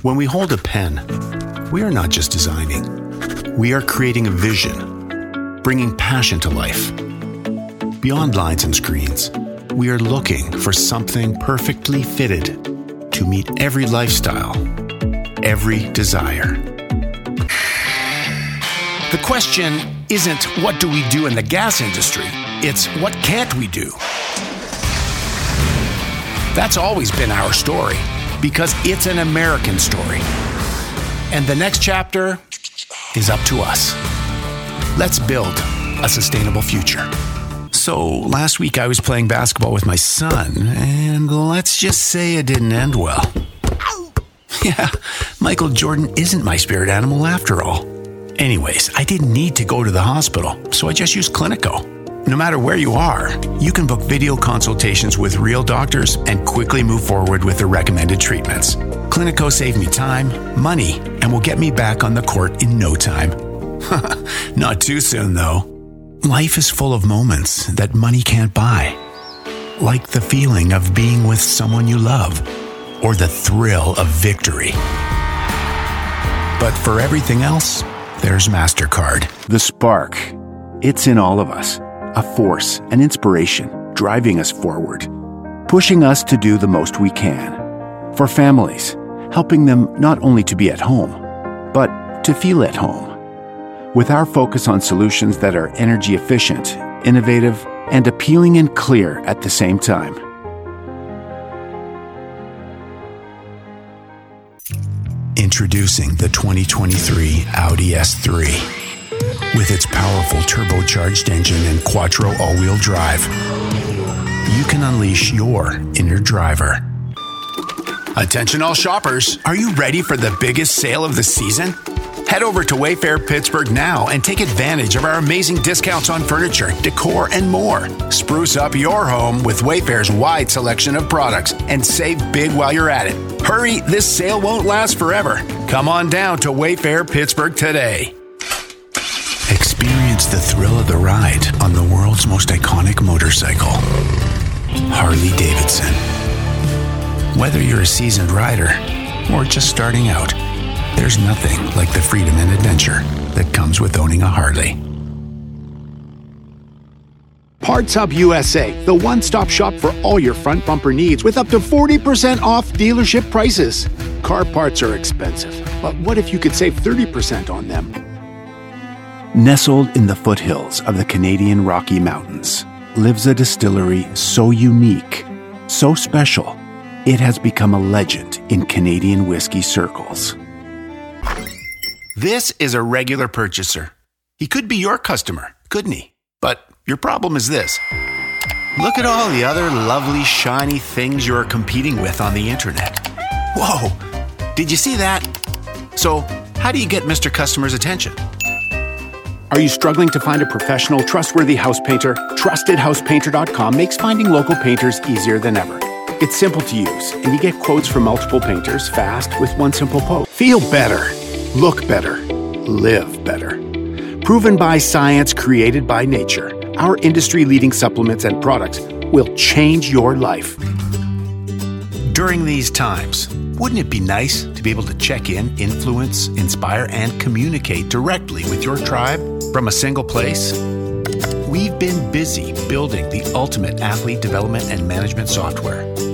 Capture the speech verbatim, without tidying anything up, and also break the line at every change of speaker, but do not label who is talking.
When we hold a pen, we are not just designing. We are creating a vision, bringing passion to life. Beyond lines and screens, we are looking for something perfectly fitted to meet every lifestyle, every desire. The question isn't what do we do in the gas industry, it's what can't we do? That's always been our story, because it's an American story. And the next chapter is up to us. Let's build a sustainable future. So last week I was playing basketball with my son, and let's just say it didn't end well. Yeah, Michael Jordan isn't my spirit animal after all. Anyways, I didn't need to go to the hospital, so I just used Clinico. No matter where you are, you can book video consultations with real doctors and quickly move forward with the recommended treatments. Clinico saved me time, money, and will get me back on the court in no time. Not too soon, though. Life is full of moments that money can't buy. Like the feeling of being with someone you love, or the thrill of victory. But for everything else, there's MasterCard.
The spark. It's in all of us. A force, an inspiration, driving us forward, pushing us to do the most we can. For families, helping them not only to be at home, but to feel at home. With our focus on solutions that are energy efficient, innovative, and appealing and clear at the same time.
Introducing the twenty twenty-three Audi S three. With its powerful turbocharged engine and quattro all-wheel drive, you can unleash your inner driver. Attention all shoppers, are you ready for the biggest sale of the season? Head over to Wayfair Pittsburgh now and take advantage of our amazing discounts on furniture, decor, and more. Spruce up your home with Wayfair's wide selection of products and save big while you're at it. Hurry, this sale won't last forever. Come on down to Wayfair Pittsburgh today. Experience the thrill of the ride on the world's most iconic motorcycle, Harley-Davidson. Whether you're a seasoned rider or just starting out, there's nothing like the freedom and adventure that comes with owning a Harley.
Parts Hub U S A, the one-stop shop for all your front bumper needs with up to forty percent off dealership prices. Car parts are expensive, but what if you could save thirty percent on them?
Nestled in the foothills of the Canadian Rocky Mountains lives a distillery so unique, so special, it has become a legend in Canadian whiskey circles.
This is a regular purchaser. He could be your customer, couldn't he? But your problem is this. Look at all the other lovely, shiny things you're competing with on the internet. Whoa, did you see that? So, how do you get Mister Customer's attention?
Are you struggling to find a professional, trustworthy house painter? trusted house painter dot com makes finding local painters easier than ever. It's simple to use, and you get quotes from multiple painters fast with one simple post. Feel better, look better, live better. Proven by science, created by nature, our industry-leading supplements and products will change your life.
During these times, wouldn't it be nice to be able to check in, influence, inspire, and communicate directly with your tribe from a single place? We've been busy building the ultimate athlete development and management software.